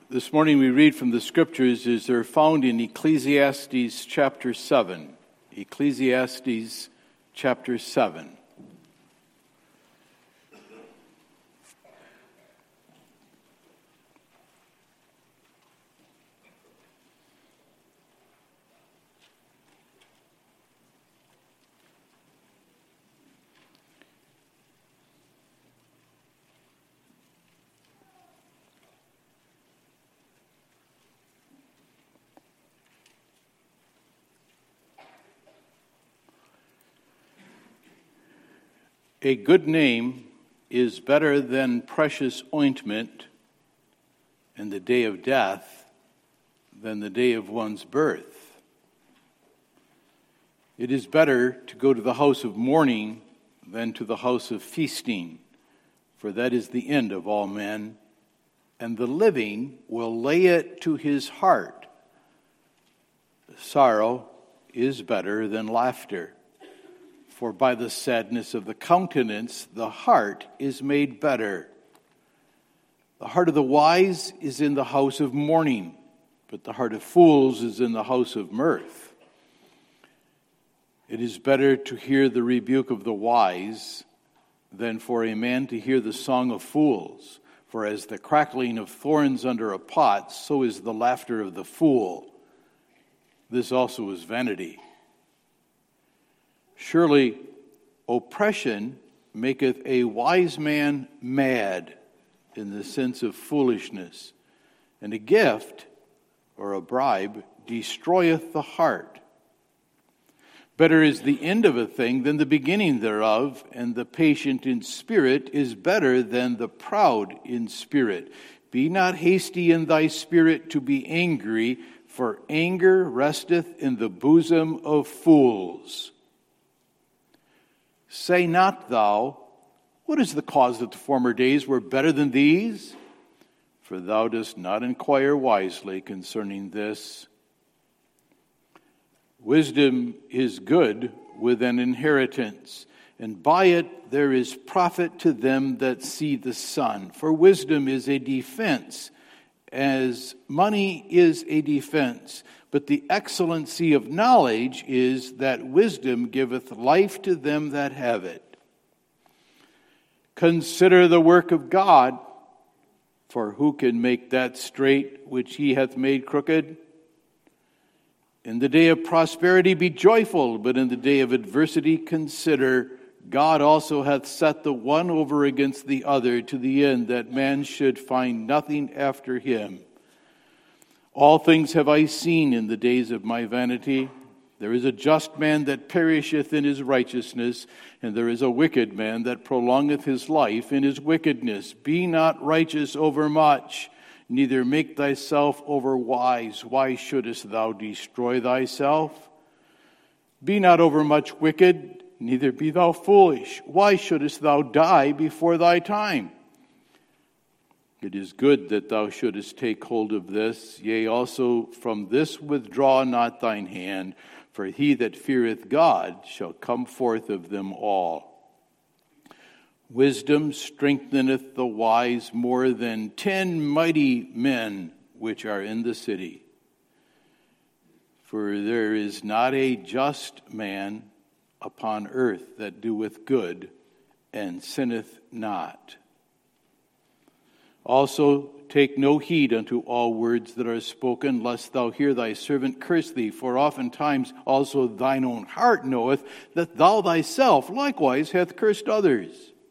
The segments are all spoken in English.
This morning we read from the Scriptures as they're found in Ecclesiastes chapter 7. Ecclesiastes chapter 7. A good name is better than precious ointment, and the day of death than the day of one's birth. It is better to go to the house of mourning than to the house of feasting, for that is the end of all men, and the living will lay it to his heart. Sorrow is better than laughter. For by the sadness of the countenance, the heart is made better. The heart of the wise is in the house of mourning, but the heart of fools is in the house of mirth. It is better to hear the rebuke of the wise than for a man to hear the song of fools. For as the crackling of thorns under a pot, so is the laughter of the fool. This also is vanity. Surely oppression maketh a wise man mad, in the sense of foolishness, and a gift or a bribe destroyeth the heart. Better is the end of a thing than the beginning thereof, and the patient in spirit is better than the proud in spirit. Be not hasty in thy spirit to be angry, for anger resteth in the bosom of fools. Say not thou, what is the cause that the former days were better than these? For thou dost not inquire wisely concerning this. Wisdom is good with an inheritance, and by it there is profit to them that see the sun. For wisdom is a defense, as money is a defense. But the excellency of knowledge is that wisdom giveth life to them that have it. Consider the work of God, for who can make that straight which he hath made crooked? In the day of prosperity be joyful, but in the day of adversity consider, God also hath set the one over against the other, to the end that man should find nothing after him. All things have I seen in the days of my vanity. There is a just man that perisheth in his righteousness, and there is a wicked man that prolongeth his life in his wickedness. Be not righteous over much, neither make thyself over wise. Why shouldest thou destroy thyself? Be not over much wicked, neither be thou foolish. Why shouldest thou die before thy time? It is good that thou shouldest take hold of this. Yea, also from this withdraw not thine hand, for he that feareth God shall come forth of them all. Wisdom strengtheneth the wise more than 10 mighty men which are in the city. For there is not a just man upon earth that doeth good and sinneth not. Also take no heed unto all words that are spoken, lest thou hear thy servant curse thee. For oftentimes also thine own heart knoweth that thou thyself likewise hath cursed others.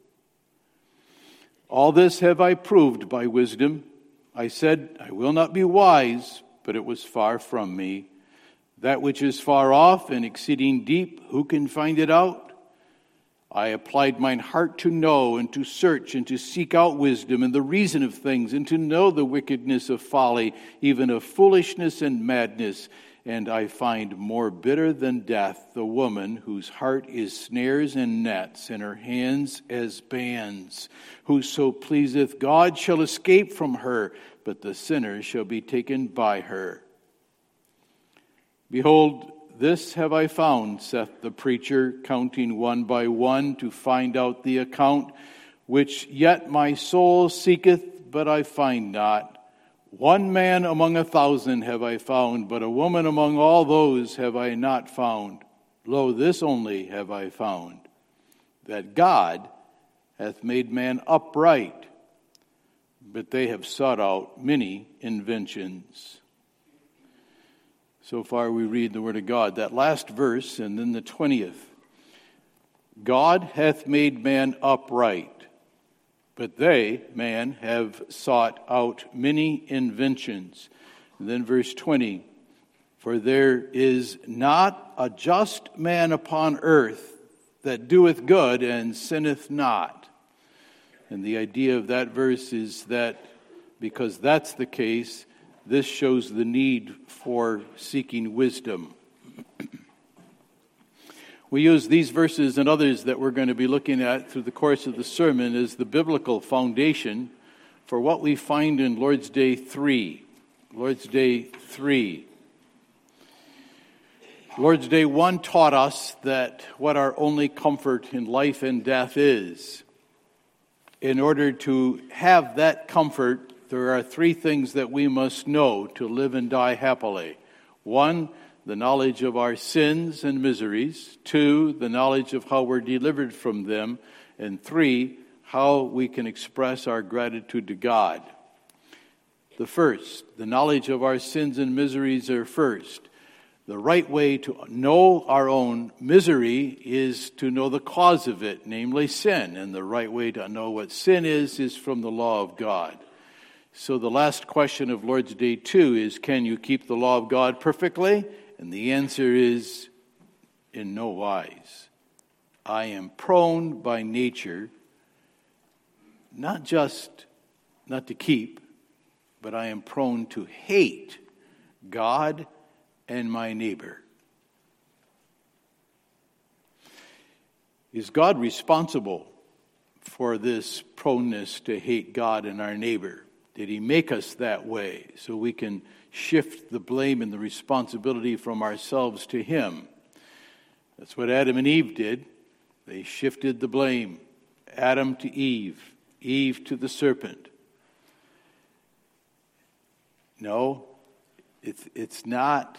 All this have I proved by wisdom. I said, I will not be wise, but it was far from me. That which is far off and exceeding deep, who can find it out? I applied mine heart to know and to search and to seek out wisdom and the reason of things, and to know the wickedness of folly, even of foolishness and madness. And I find more bitter than death the woman whose heart is snares and nets, and her hands as bands. Whoso pleaseth God shall escape from her, but the sinner shall be taken by her. Behold, this have I found, saith the preacher, counting one by one to find out the account, which yet my soul seeketh, but I find not. One man among 1,000 have I found, but a woman among all those have I not found. Lo, this only have I found, that God hath made man upright, but they have sought out many inventions. So far we read the word of God. That last verse, and then the 20th. God hath made man upright, but they, man, have sought out many inventions. And then verse 20. For there is not a just man upon earth that doeth good and sinneth not. And the idea of that verse is that because that's the case, this shows the need for seeking wisdom. We use these verses and others that we're going to be looking at through the course of the sermon as the biblical foundation for what we find in Lord's Day 3. Lord's Day 3. Lord's Day 1 taught us that what our only comfort in life and death is. In order to have that comfort, there are three things that we must know to live and die happily. 1, the knowledge of our sins and miseries. 2, the knowledge of how we're delivered from them. And 3, how we can express our gratitude to God. The first, the knowledge of our sins and miseries are first. The right way to know our own misery is to know the cause of it, namely sin. And the right way to know what sin is from the law of God. So the last question of Lord's Day 2 is, can you keep the law of God perfectly? And the answer is, in no wise. I am prone by nature, not to keep, but I am prone to hate God and my neighbor. Is God responsible for this proneness to hate God and our neighbor? Did he make us that way so we can shift the blame and the responsibility from ourselves to him? That's what Adam and Eve did. They shifted the blame. Adam to Eve, Eve to the serpent. No, it's not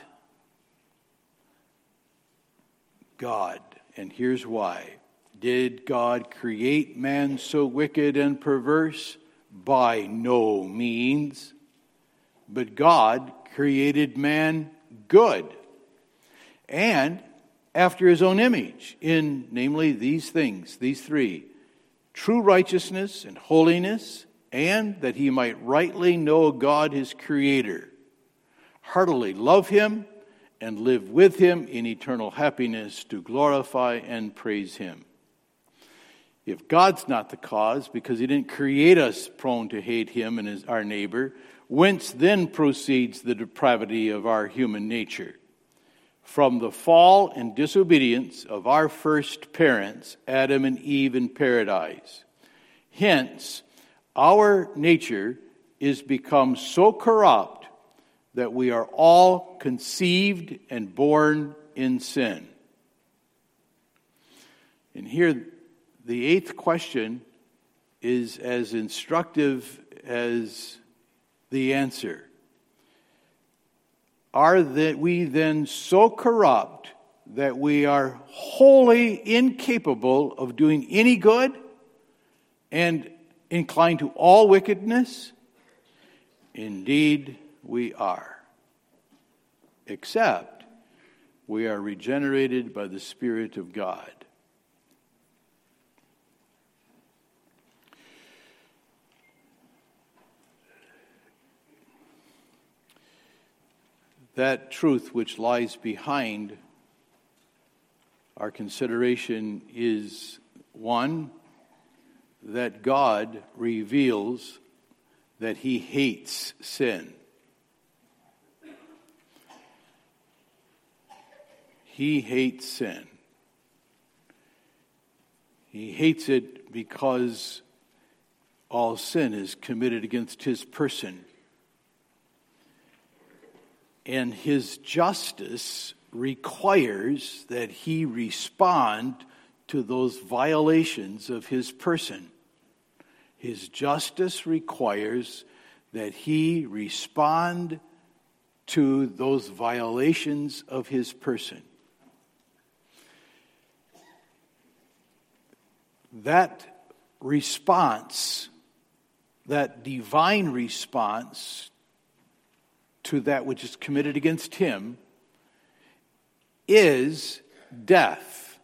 God, and here's why. Did God create man so wicked and perverse? By no means. But God created man good, and after his own image, in namely these things, these three: true righteousness and holiness, and that he might rightly know God his Creator, heartily love him, and live with him in eternal happiness to glorify and praise him. If God's not the cause, because he didn't create us prone to hate him and our neighbor, whence then proceeds the depravity of our human nature? From the fall and disobedience of our first parents, Adam and Eve in paradise. Hence, our nature is become so corrupt that we are all conceived and born in sin. And here, the eighth question is as instructive as the answer. Are we then so corrupt that we are wholly incapable of doing any good and inclined to all wickedness? Indeed, we are. Except we are regenerated by the Spirit of God. That truth which lies behind our consideration is, one, that God reveals that he hates sin. He hates sin. He hates it because all sin is committed against his person. And his justice requires that he respond to those violations of his person. His justice requires that he respond to those violations of his person. That response, that divine response to that which is committed against him, is death.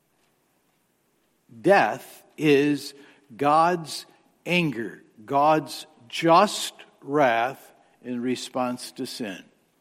Death is God's anger, God's just wrath in response to sin.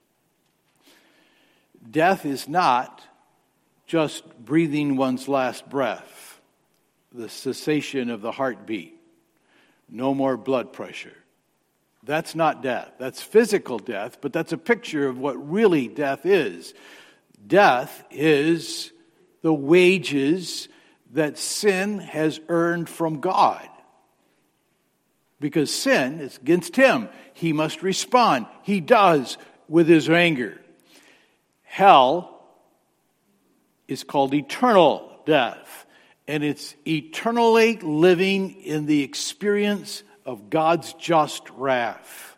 Death is not just breathing one's last breath, the cessation of the heartbeat, no more blood pressure. That's not death. That's physical death, but that's a picture of what really death is. Death is the wages that sin has earned from God. Because sin is against him. He must respond. He does with his anger. Hell is called eternal death. And it's eternally living in the experience of God's just wrath.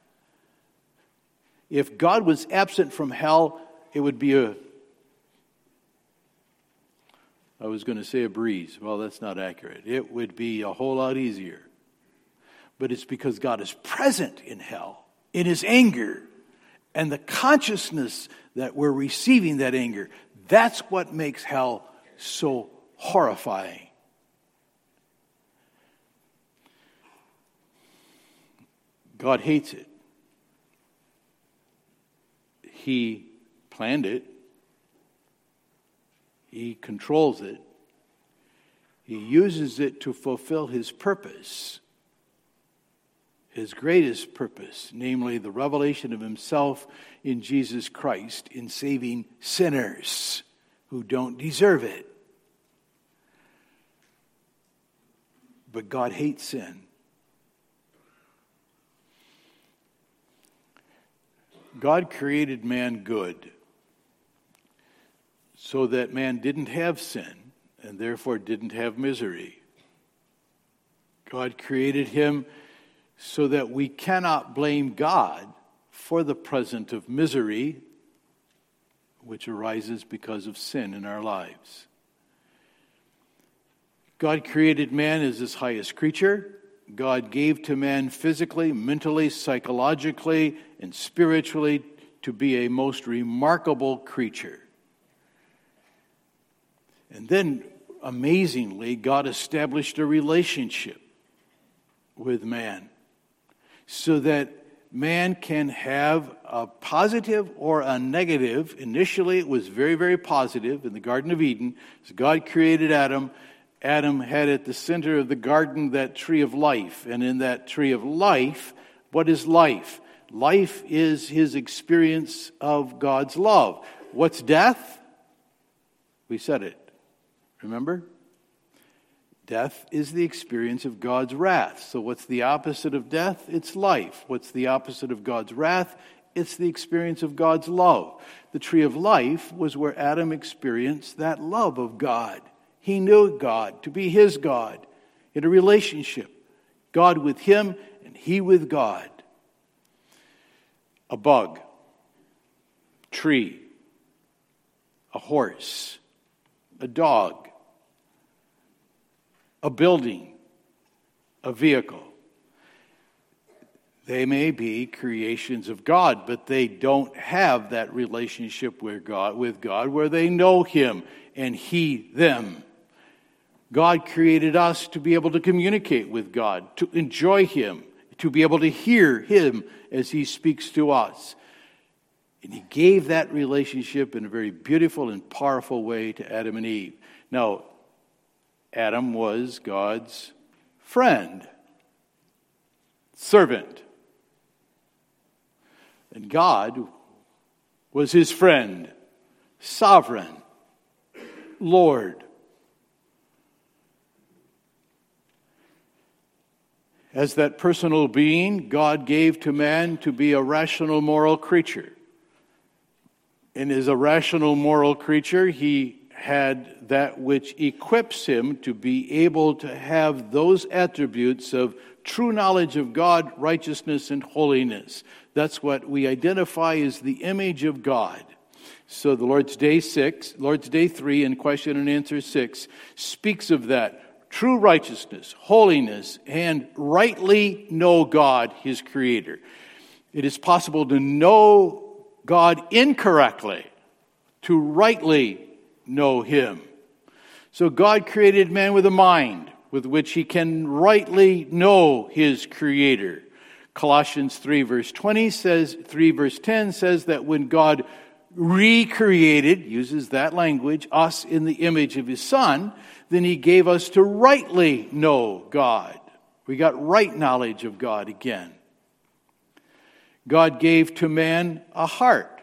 If God was absent from hell, it would be a breeze. Well, that's not accurate. It would be a whole lot easier. But it's because God is present in hell, in his anger, and the consciousness that we're receiving that anger. That's what makes hell so horrifying. God hates it. He planned it. He controls it. He uses it to fulfill his purpose, his greatest purpose, namely the revelation of himself in Jesus Christ in saving sinners who don't deserve it. But God hates sin. God created man good so that man didn't have sin and therefore didn't have misery. God created him so that we cannot blame God for the present of misery which arises because of sin in our lives. God created man as his highest creature. God gave to man physically, mentally, psychologically, and spiritually to be a most remarkable creature. And then, amazingly, God established a relationship with man so that man can have a positive or a negative. Initially, it was very, very positive in the Garden of Eden. As God created Adam, Adam had at the center of the garden that tree of life. And in that tree of life, what is life? Life is his experience of God's love. What's death? We said it. Remember? Death is the experience of God's wrath. So what's the opposite of death? It's life. What's the opposite of God's wrath? It's the experience of God's love. The tree of life was where Adam experienced that love of God. He knew God to be his God in a relationship. God with him and he with God. A bug, tree, a horse, a dog, a building, a vehicle. They may be creations of God, but they don't have that relationship with God where they know him and he them. God created us to be able to communicate with God, to enjoy him, to be able to hear him as he speaks to us. And he gave that relationship in a very beautiful and powerful way to Adam and Eve. Now, Adam was God's friend, servant. And God was his friend, sovereign, Lord. As that personal being, God gave to man to be a rational moral creature. And as a rational moral creature, he had that which equips him to be able to have those attributes of true knowledge of God, righteousness, and holiness. That's what we identify as the image of God. So the Lord's Day 3 in question and answer 6 speaks of that. True righteousness, holiness, and rightly know God, his Creator. It is possible to know God incorrectly, to rightly know him. So God created man with a mind with which he can rightly know his Creator. Colossians 3 verse 10 says that when God recreated, uses that language, us in the image of his Son, then he gave us to rightly know God. We got right knowledge of God again. God gave to man a heart,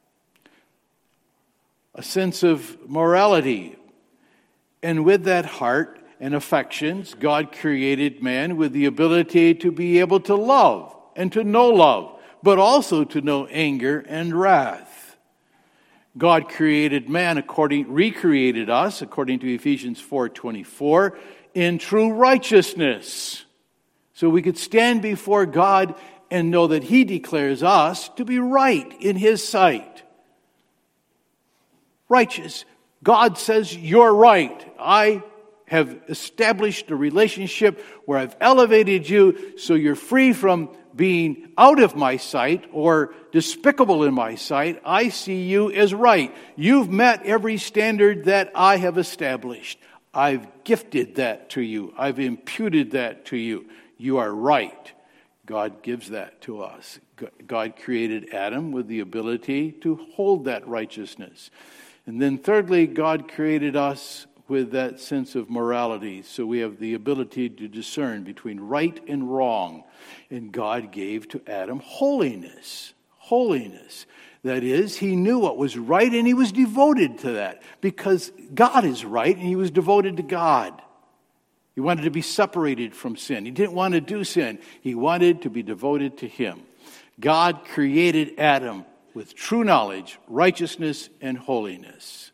a sense of morality. And with that heart and affections, God created man with the ability to be able to love and to know love, but also to know anger and wrath. God created man recreated us, according to Ephesians 4:24, in true righteousness. So we could stand before God and know that he declares us to be right in his sight. Righteous. God says, you're right. I have established a relationship where I've elevated you so you're free from being out of my sight or despicable in my sight. I see you as right. You've met every standard that I have established. I've gifted that to you. I've imputed that to you. You are right. God gives that to us. God created Adam with the ability to hold that righteousness. And then thirdly, God created us with that sense of morality. So we have the ability to discern between right and wrong. And God gave to Adam holiness. Holiness. That is, he knew what was right and he was devoted to that. Because God is right and he was devoted to God. He wanted to be separated from sin. He didn't want to do sin. He wanted to be devoted to him. God created Adam with true knowledge, righteousness, and holiness.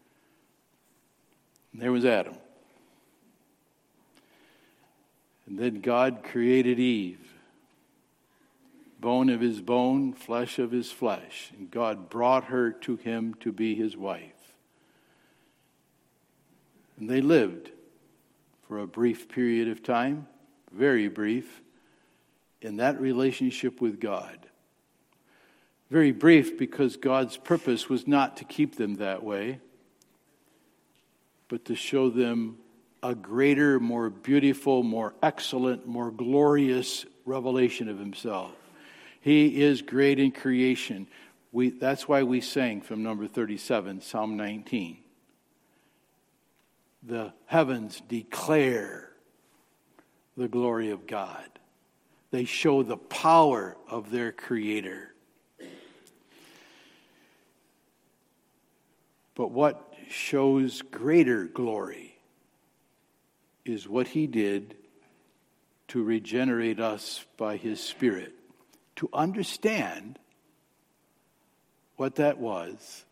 And there was Adam. And then God created Eve. Bone of his bone, flesh of his flesh. And God brought her to him to be his wife. And they lived for a brief period of time, very brief, in that relationship with God. Very brief because God's purpose was not to keep them that way, but to show them a greater, more beautiful, more excellent, more glorious revelation of himself. He is great in creation. That's why we sang from number 37, Psalm 19. The heavens declare the glory of God. They show the power of their Creator. But what shows greater glory is what he did to regenerate us by his Spirit. To understand what that was,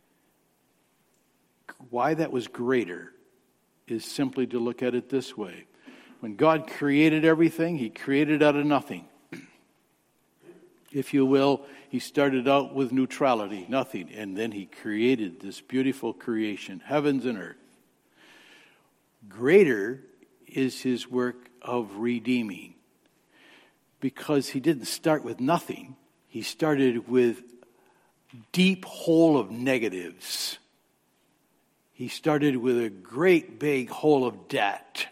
why that was greater, is simply to look at it this way. When God created everything, he created out of nothing. If you will, he started out with neutrality, nothing, and then he created this beautiful creation, heavens and earth. Greater is his work of redeeming, because he didn't start with nothing. He started with deep hole of negatives. He started with a great big hole of debt.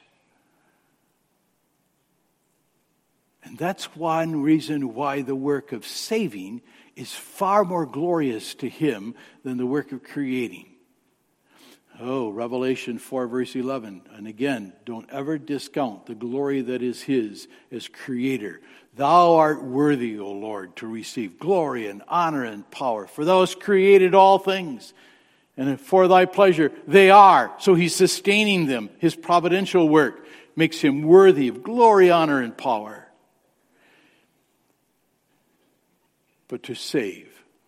And that's one reason why the work of saving is far more glorious to him than the work of creating. Oh, Revelation 4 verse 11. And again, don't ever discount the glory that is his as creator. Thou art worthy, O Lord, to receive glory and honor and power. For thou hast created all things, and for thy pleasure they are. So he's sustaining them. His providential work makes him worthy of glory, honor, and power. But to save.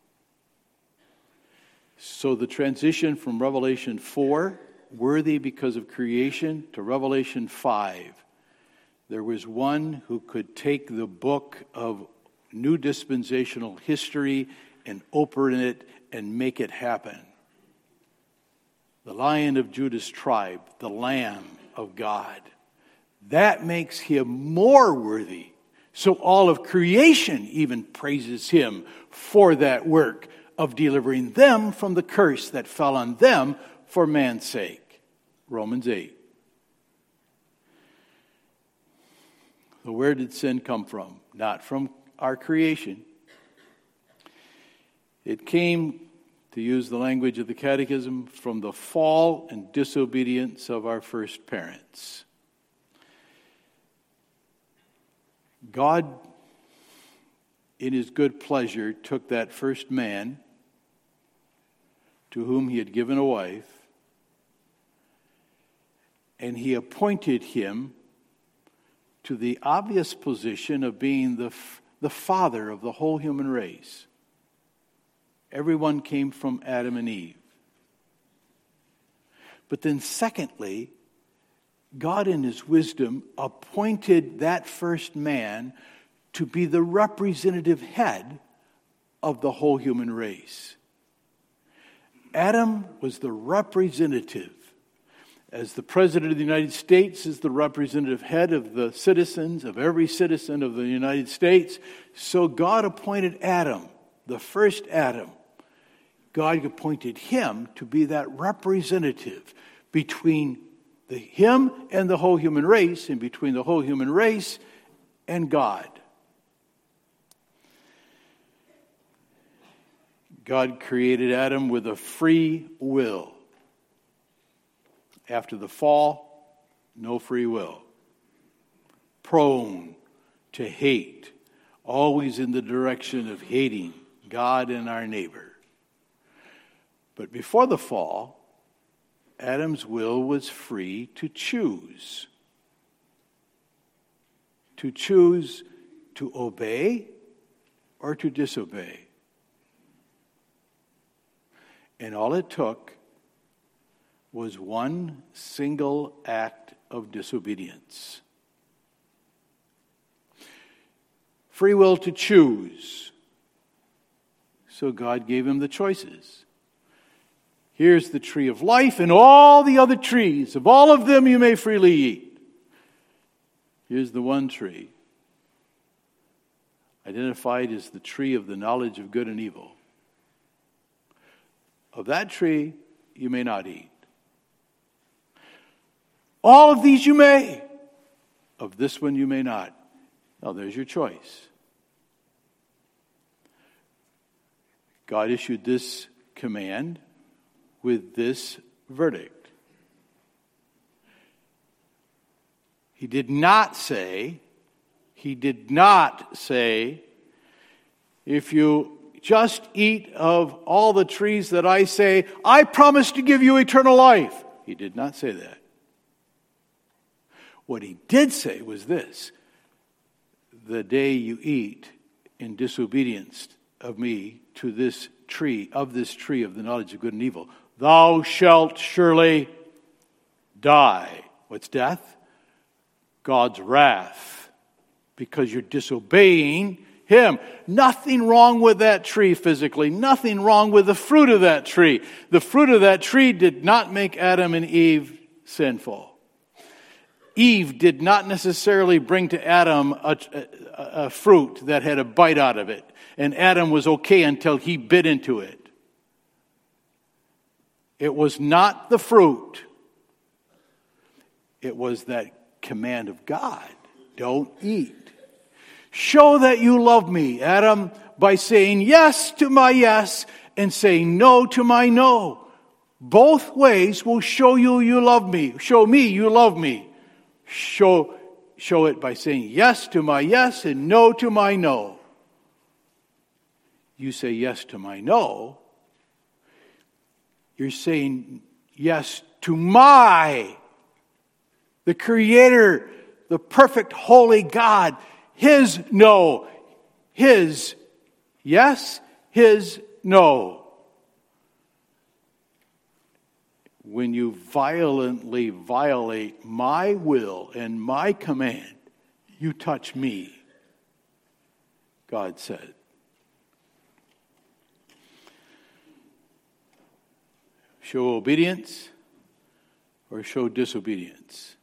So the transition from Revelation 4, worthy because of creation, to Revelation 5, there was one who could take the book of new dispensational history and open it and make it happen. The Lion of Judah's tribe, the Lamb of God. That makes him more worthy. So all of creation even praises him for that work of delivering them from the curse that fell on them for man's sake. Romans 8. So where did sin come from? Not from our creation. It came, to use the language of the Catechism, from the fall and disobedience of our first parents. God, in his good pleasure, took that first man to whom he had given a wife, and he appointed him to the obvious position of being the father of the whole human race. Everyone came from Adam and Eve. But then secondly, God in his wisdom appointed that first man to be the representative head of the whole human race. Adam was the representative. As the President of the United States is the representative head of the citizens, of every citizen of the United States, so God appointed Adam, the first Adam. God appointed him to be that representative between him and the whole human race, and between the whole human race and God. God created Adam with a free will. After the fall, no free will. Prone to hate, always in the direction of hating God and our neighbor. But before the fall, Adam's will was free to choose. To choose to obey or to disobey. And all it took was one single act of disobedience. Free will to choose. So God gave him the choices. Here's the tree of life and all the other trees. Of all of them you may freely eat. Here's the one tree, identified as the tree of the knowledge of good and evil. Of that tree you may not eat. All of these you may. Of this one you may not. Now there's your choice. God issued this command with this verdict. He did not say, if you just eat of all the trees that I say, I promise to give you eternal life. He did not say that. What he did say was this: the day you eat in disobedience of me to this tree, of the knowledge of good and evil, thou shalt surely die. What's death? God's wrath, because you're disobeying him. Nothing wrong with that tree physically. Nothing wrong with the fruit of that tree. The fruit of that tree did not make Adam and Eve sinful. Eve did not necessarily bring to Adam a fruit that had a bite out of it. And Adam was okay until he bit into it. It was not the fruit. It was that command of God. Don't eat. Show that you love me, Adam, by saying yes to my yes and saying no to my no. Both ways will show you love me. Show me you love me. Show it by saying yes to my yes and no to my no. You say yes to my no, you're saying yes to the Creator, the perfect, holy God, his no, his yes, his no. When you violently violate my will and my command, You touch me, God said. Show obedience or show disobedience.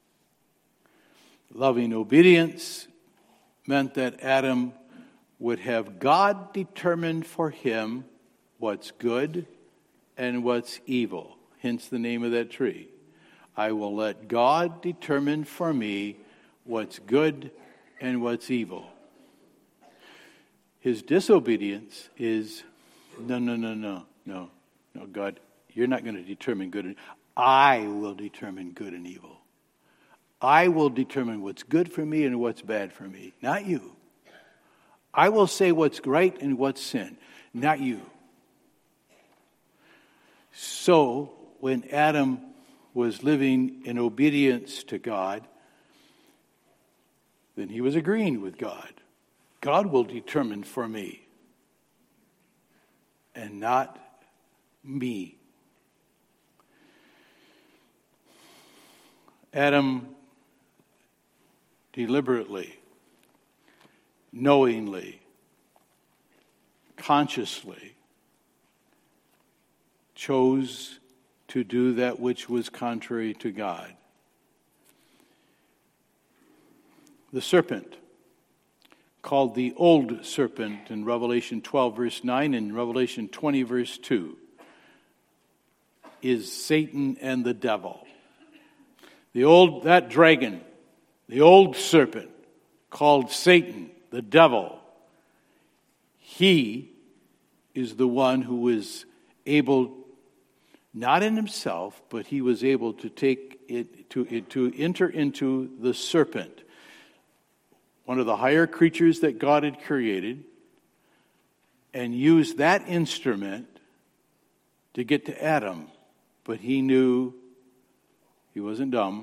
Loving obedience meant that Adam would have God determine for him what's good and what's evil. Hence the name of that tree. I will let God determine for me what's good and what's evil. His disobedience is, no, God, you're not going to determine good and evil. I will determine good and evil. I will determine what's good for me and what's bad for me, not you. I will say what's right and what's sin, not you. So, when Adam was living in obedience to God, then he was agreeing with God. God will determine for me, and not me. Adam deliberately, knowingly, consciously chose to do that which was contrary to God. The serpent, called the old serpent in Revelation 12 verse 9 and Revelation 20 verse 2, is Satan and the devil. That dragon, the old serpent, called Satan, the devil, he is the one who is able, not in himself, but he was able to take it to enter into the serpent, one of the higher creatures that God had created, and use that instrument to get to Adam. But he knew he wasn't dumb.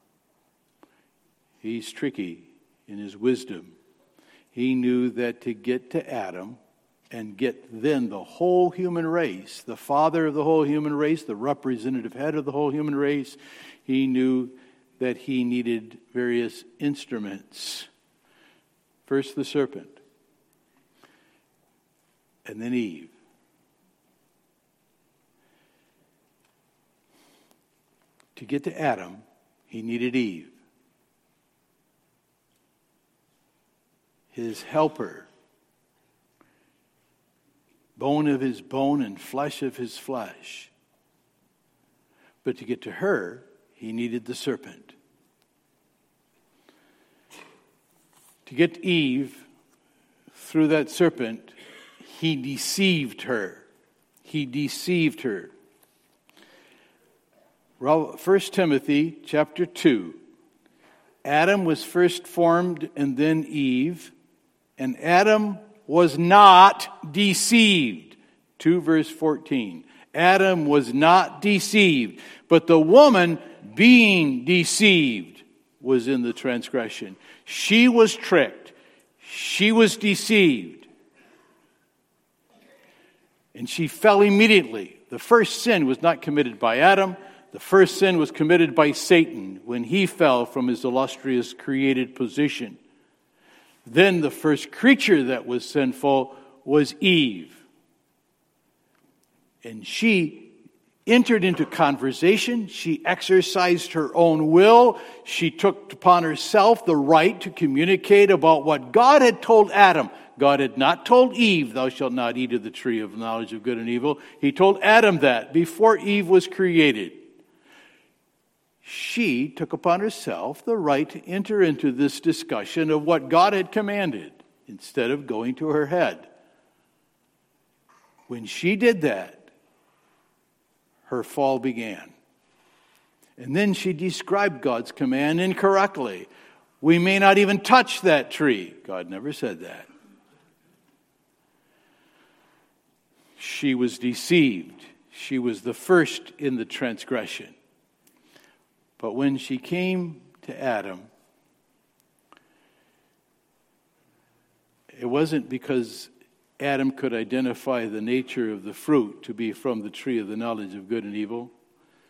He's tricky in his wisdom. He knew that to get to Adam and get then the whole human race, the father of the whole human race, the representative head of the whole human race, he knew that he needed various instruments. First the serpent, and then Eve. To get to Adam, he needed Eve, his helper, bone of his bone and flesh of his flesh. But to get to her, he needed the serpent. To get to Eve, through that serpent, he deceived her. He deceived her. 1 Timothy chapter 2. Adam was first formed and then Eve, and Adam was not deceived. 2 verse 14. Adam was not deceived, but the woman being deceived was in the transgression. She was tricked. She was deceived. And she fell immediately. The first sin was not committed by Adam. The first sin was committed by Satan when he fell from his illustrious created position. Then the first creature that was sinful was Eve. And she entered into conversation. She exercised her own will. She took upon herself the right to communicate about what God had told Adam. God had not told Eve, "Thou shalt not eat of the tree of knowledge of good and evil." He told Adam that before Eve was created. She took upon herself the right to enter into this discussion of what God had commanded instead of going to her head. When she did that, her fall began. And then she described God's command incorrectly. We may not even touch that tree. God never said that. She was deceived. She was the first in the transgression. But when she came to Adam, it wasn't because Adam could identify the nature of the fruit to be from the tree of the knowledge of good and evil.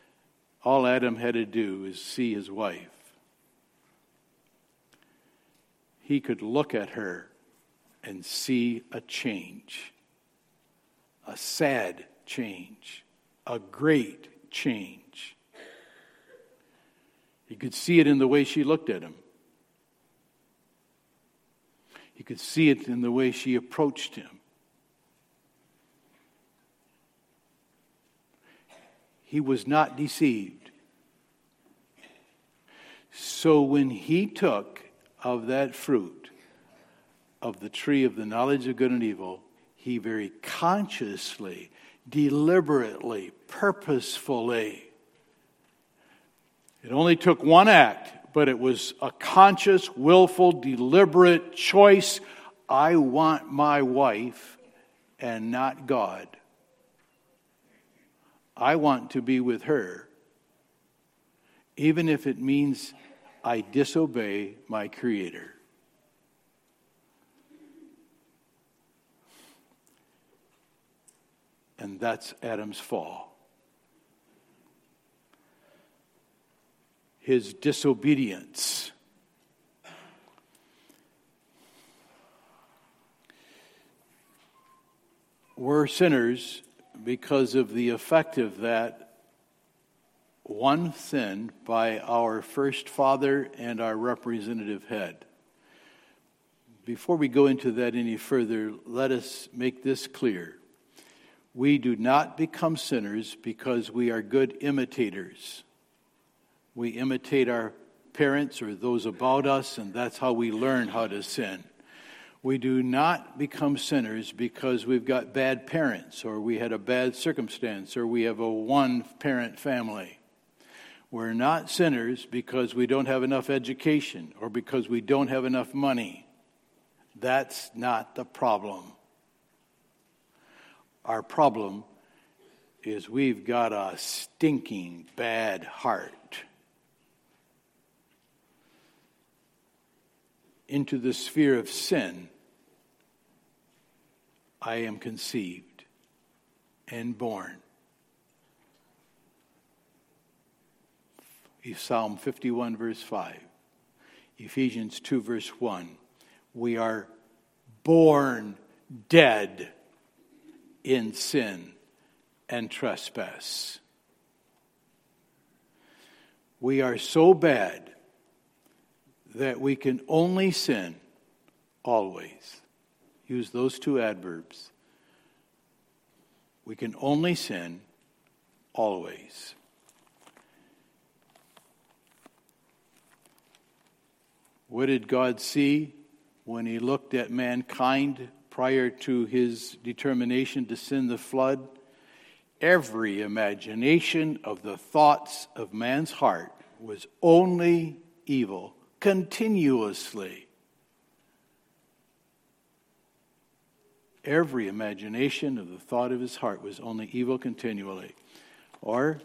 All Adam had to do is see his wife. he could look at her and see a change. A sad change. A great change. He could see it in the way she looked at him. He could see it in the way she approached him. He was not deceived. So when he took of that fruit of the tree of the knowledge of good and evil, he very consciously, deliberately, purposefully. It only took one act, but it was a conscious, willful, deliberate choice. I want my wife and not God. I want to be with her, even if it means I disobey my Creator. And that's Adam's fall. His disobedience. We're sinners because of the effect of that one sin by our first father and our representative head. Before we go into that any further, let us make this clear. We do not become sinners because we are good imitators. We imitate our parents or those about us, and that's how we learn how to sin. We do not become sinners because we've got bad parents, or we had a bad circumstance, or we have a one-parent family. We're not sinners because we don't have enough education, or because we don't have enough money. That's not the problem. Our problem is we've got a stinking bad heart. Into the sphere of sin, I am conceived and born. Psalm 51, verse 5. Ephesians 2, verse 1. We are born dead in sin and trespass. We are so bad that we can only sin always. Use those two adverbs. We can only sin always. What did God see when he looked at mankind prior to his determination to send the flood? Every imagination of the thoughts of man's heart was only evil, continuously. Every imagination of the thought of his heart was only evil continually. Or,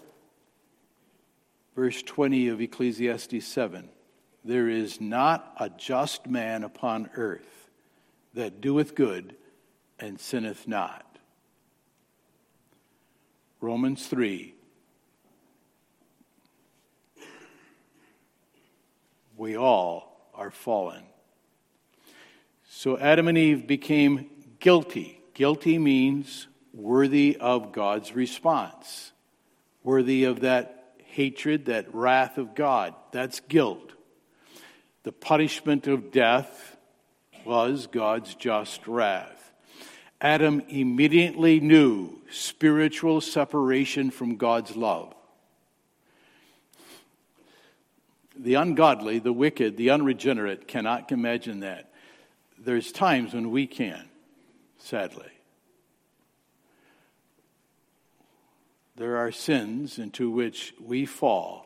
verse 20 of Ecclesiastes 7, there is not a just man upon earth that doeth good and sinneth not. Romans 3. We all are fallen. So Adam and Eve became guilty. Guilty means worthy of God's response. Worthy of that hatred, that wrath of God. That's guilt. The punishment of death was God's just wrath. Adam immediately knew spiritual separation from God's love. The ungodly, the wicked, the unregenerate cannot imagine that. There's times when we can, sadly. There are sins into which we fall.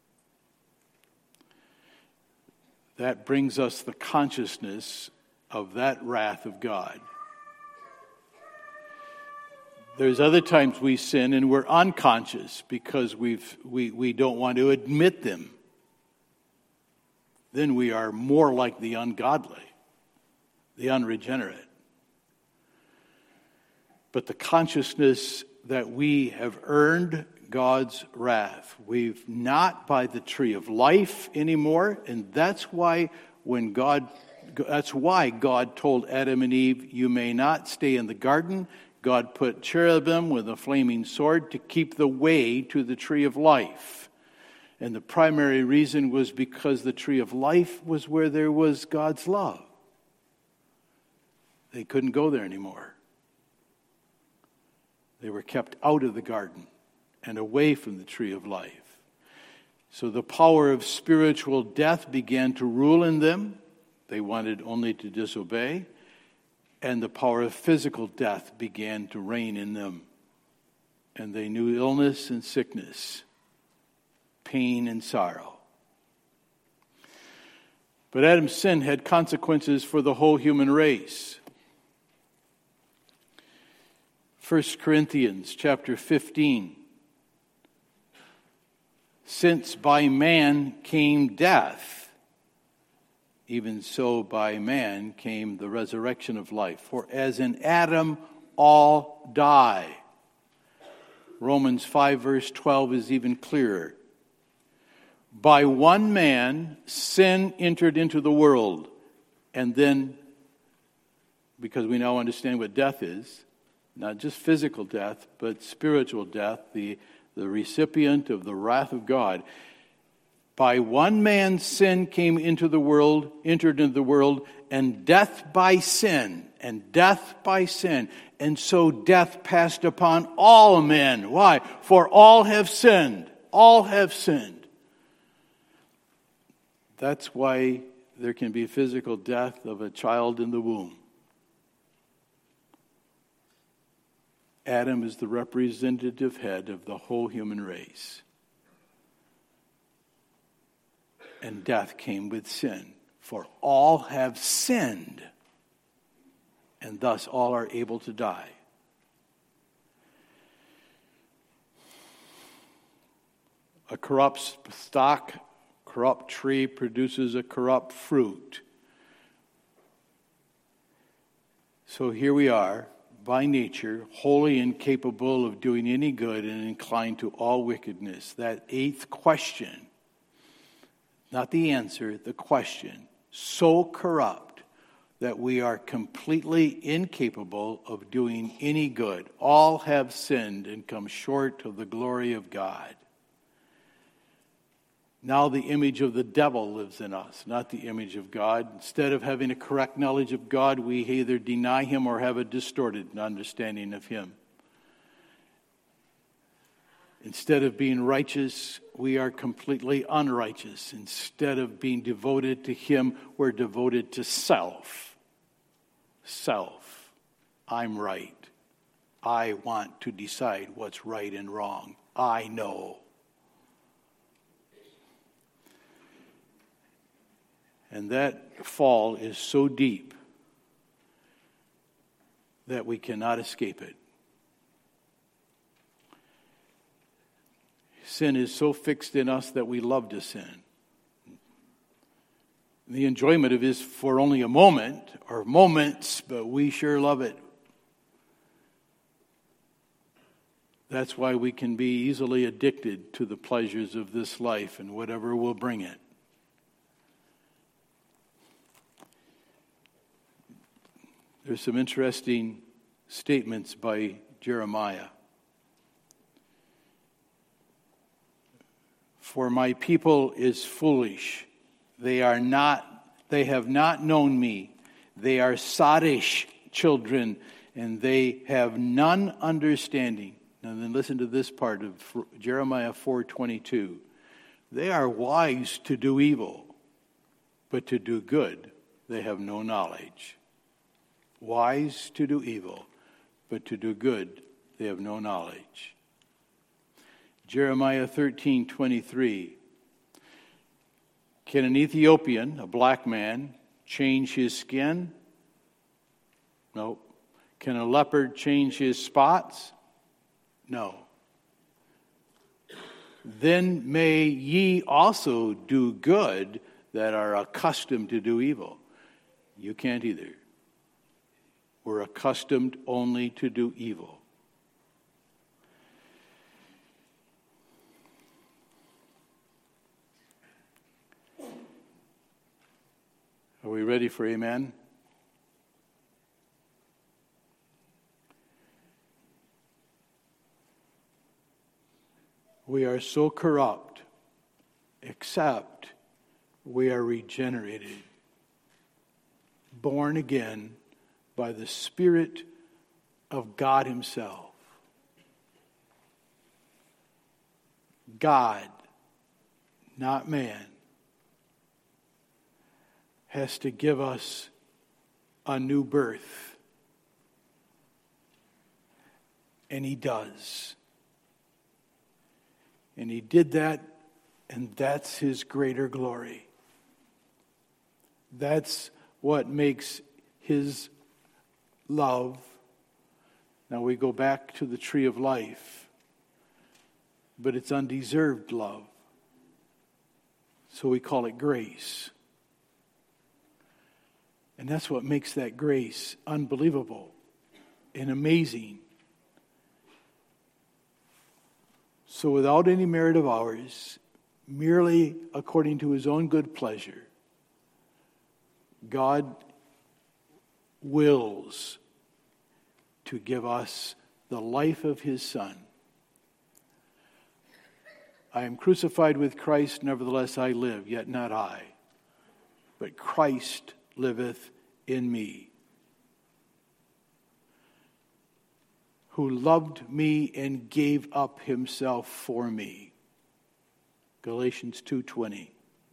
That brings us the consciousness of that wrath of God. There's other times we sin and we're unconscious because we don't want to admit them. Then we are more like the ungodly, the unregenerate. But the consciousness that we have earned God's wrath. We've not by the tree of life anymore, and that's why when God That's why God told Adam and Eve, you may not stay in the garden. God put cherubim with a flaming sword to keep the way to the tree of life. And the primary reason was because the tree of life was where there was God's love. They couldn't go there anymore. They were kept out of the garden and away from the tree of life. So the power of spiritual death began to rule in them. They wanted only to disobey. And the power of physical death began to reign in them. And they knew illness and sickness, pain and sorrow. But Adam's sin had consequences for the whole human race. 1 Corinthians chapter 15. Since by man came death, even so by man came the resurrection of life. For as in Adam all die. Romans 5 verse 12 is even clearer. By one man sin entered into the world. And then, because we now understand what death is, not just physical death, but spiritual death, the recipient of the wrath of God. By one man sin came into the world, entered into the world, and death by sin, and death by sin. And so death passed upon all men. Why? For all have sinned. All have sinned. That's why there can be physical death of a child in the womb. Adam is the representative head of the whole human race. And death came with sin. For all have sinned, and thus all are able to die. A corrupt stock, corrupt tree produces a corrupt fruit. So here we are, by nature, wholly incapable of doing any good and inclined to all wickedness. That eighth question, not the answer, the question, so corrupt that we are completely incapable of doing any good. All have sinned and come short of the glory of God. Now the image of the devil lives in us, not the image of God. Instead of having a correct knowledge of God, we either deny him or have a distorted understanding of him. Instead of being righteous, we are completely unrighteous. Instead of being devoted to him, we're devoted to self. Self. I'm right. I want to decide what's right and wrong. I know. And that fall is so deep that we cannot escape it. Sin is so fixed in us that we love to sin. The enjoyment of it is for only a moment or moments, but we sure love it. That's why we can be easily addicted to the pleasures of this life and whatever will bring it. There's some interesting statements by Jeremiah. For my people is foolish. They have not known me. They are sottish children, and they have none understanding. Now then listen to this part of Jeremiah 4:22. They are wise to do evil, but to do good they have no knowledge. Wise to do evil, but to do good they have no knowledge. Jeremiah 13:23. Can an Ethiopian, a black man, change his skin? No. Can a leopard change his spots? No. Then may ye also do good that are accustomed to do evil. You can't either. We're accustomed only to do evil. Are we ready ready for amen? We are so corrupt, except we are regenerated, born again by the Spirit of God Himself. God, not man, has to give us a new birth. And He does. And He did that, and that's His greater glory. That's what makes His love. Now we go back to the tree of life, but it's undeserved love. So we call it grace. And that's what makes that grace unbelievable and amazing. So without any merit of ours, merely according to His own good pleasure, God wills to give us the life of His Son. I am crucified with Christ, nevertheless I live, yet not I, but Christ liveth in me, who loved me and gave up Himself for me. Galatians 2:20.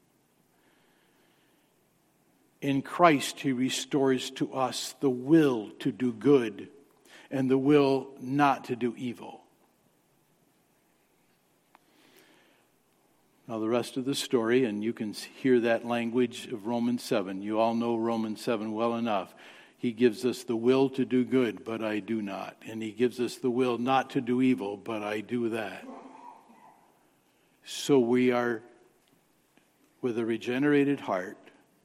In Christ He restores to us the will to do good and the will not to do evil. Now the rest of the story, and you can hear that language of Romans 7. You all know Romans 7 well enough. He gives us the will to do good, but I do not. And He gives us the will not to do evil, but I do that. So we are, with a regenerated heart,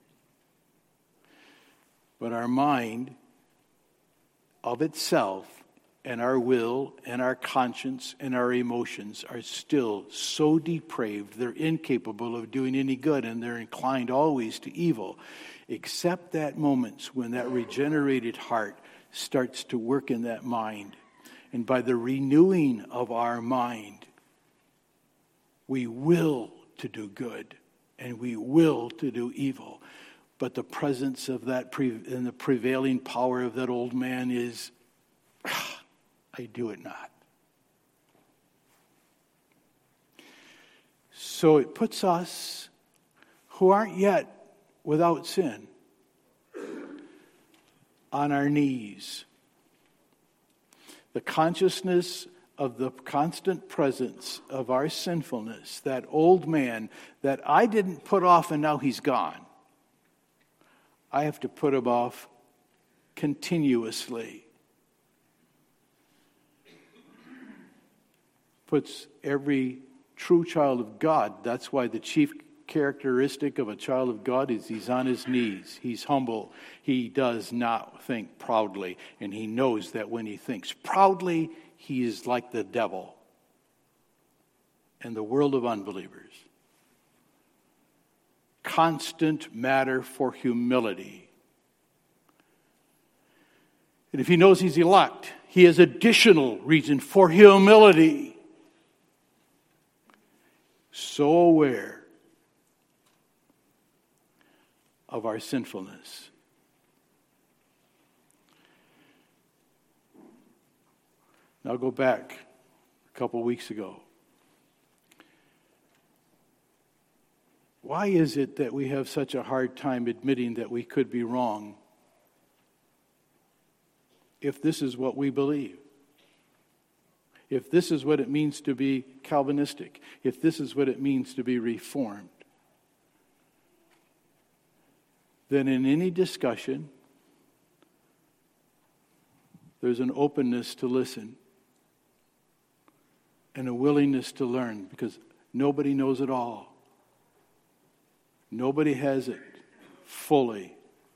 but our mind of itself and our will and our conscience and our emotions are still so depraved, they're incapable of doing any good, and they're inclined always to evil, except that moments when that regenerated heart starts to work in that mind. And by the renewing of our mind, we will to do good and we will to do evil. But the presence of that and the prevailing power of that old man is, I do it not. So it puts us who aren't yet without sin on our knees. The consciousness of the constant presence of our sinfulness, that old man that I didn't put off and now he's gone. I have to put him off continuously. Puts every true child of God, that's why the chief characteristic of a child of God is he's on his knees. He's humble. He does not think proudly. And he knows that when he thinks proudly, he is like the devil and the world of unbelievers. Constant matter for humility. And if he knows he's elect, he has additional reason for humility. So aware of our sinfulness. Now go back a couple weeks ago. Why is it that we have such a hard time admitting that we could be wrong if this is what we believe? If this is what it means to be Calvinistic, if this is what it means to be Reformed, then in any discussion, there's an openness to listen and a willingness to learn, because nobody knows it all. Nobody has it fully.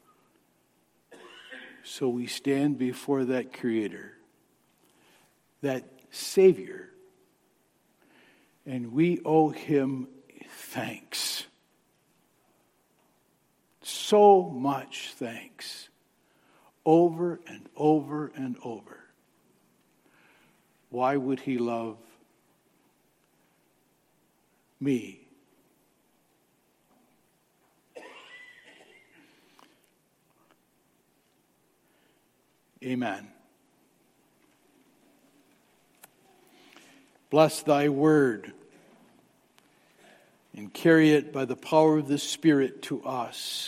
So we stand before that Creator, that Savior, and we owe Him thanks. So much thanks. Over and over and over. Why would he love me? Amen. Bless thy word and carry it by the power of the Spirit to us.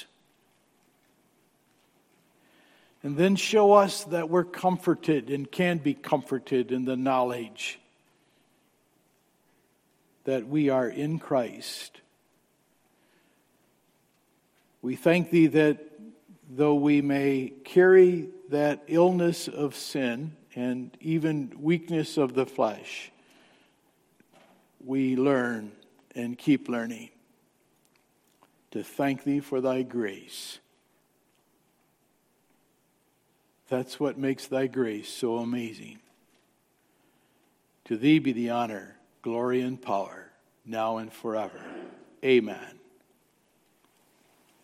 And then show us that we're comforted and can be comforted in the knowledge that we are in Christ. We thank thee that though we may carry that illness of sin and even weakness of the flesh, we learn and keep learning to thank thee for thy grace. That's what makes thy grace so amazing. To thee be the honor, glory, and power, now and forever. Amen.